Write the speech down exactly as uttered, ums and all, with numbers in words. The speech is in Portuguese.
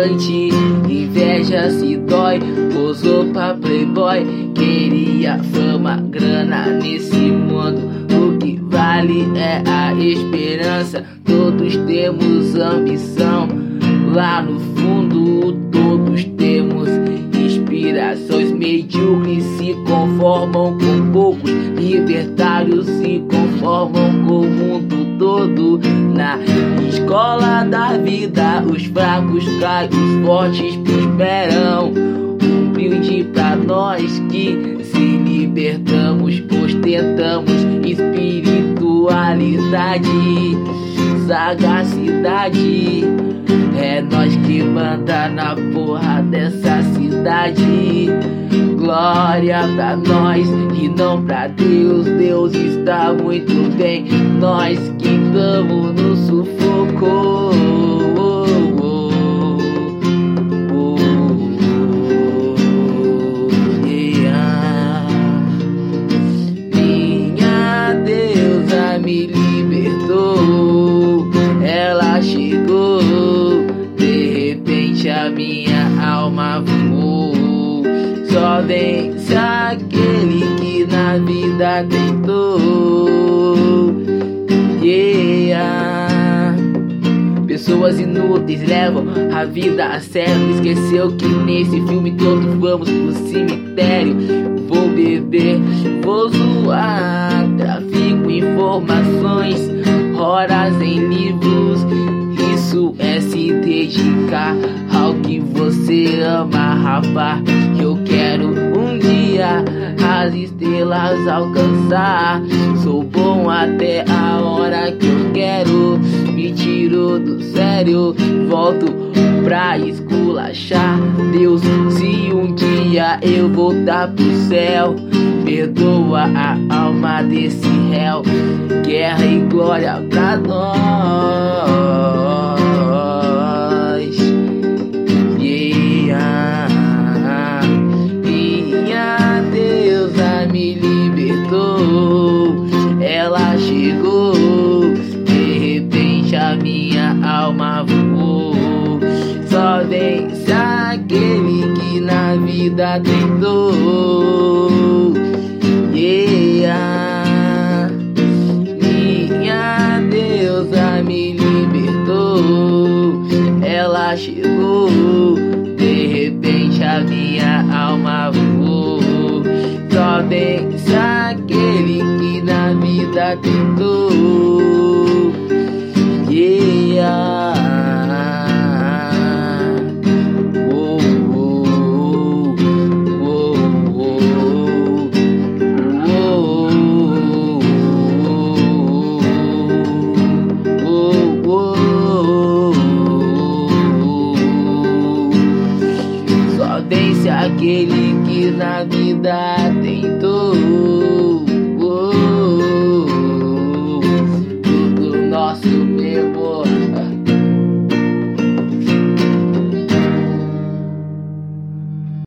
arrogante, inveja se dói, posou pra playboy, queria fama, grana nesse mundo. O que vale é a esperança, todos temos ambição, lá no fundo todos temos inspirações. Medíocres se conformam com poucos, libertários se conformam com o mundo todo. Na escola da vida os fracos caem, os fortes prosperam. Um brinde pra nós que se libertamos, ostentamos espiritualidade, sagacidade. É nós que manda na porra dessa cidade. Glória pra nós e não pra Deus. Deus está muito bem, nós que estamos no sufoco. Minha deusa me libertou, ela chegou, a minha alma voou. Só vence aquele que na vida tentou. Yeah. Pessoas inúteis levam a vida a sério. Esqueceu que nesse filme todos vamos pro cemitério. Vou beber, vou zoar, trafico informações, horas em livros. Isso é se dedicar ao que você ama, rapaz. Eu quero um dia as estrelas alcançar. Sou bom até a hora que eu quero. Me tiro do sério, volto pra esculachar Deus. Se um dia eu voltar pro céu, perdoa a alma desse réu. Guerra e glória pra nós. Me libertou, ela chegou, de repente a minha alma voou. Só vence aquele que na vida tentou. Yeah. Minha deusa me libertou, ela chegou, de repente a minha alma voou. Só vence aquele que na vida tentou. Yeah. Oh, oh, oh, oh, oh, oh, oh. Só vence aquele que na vida tentou.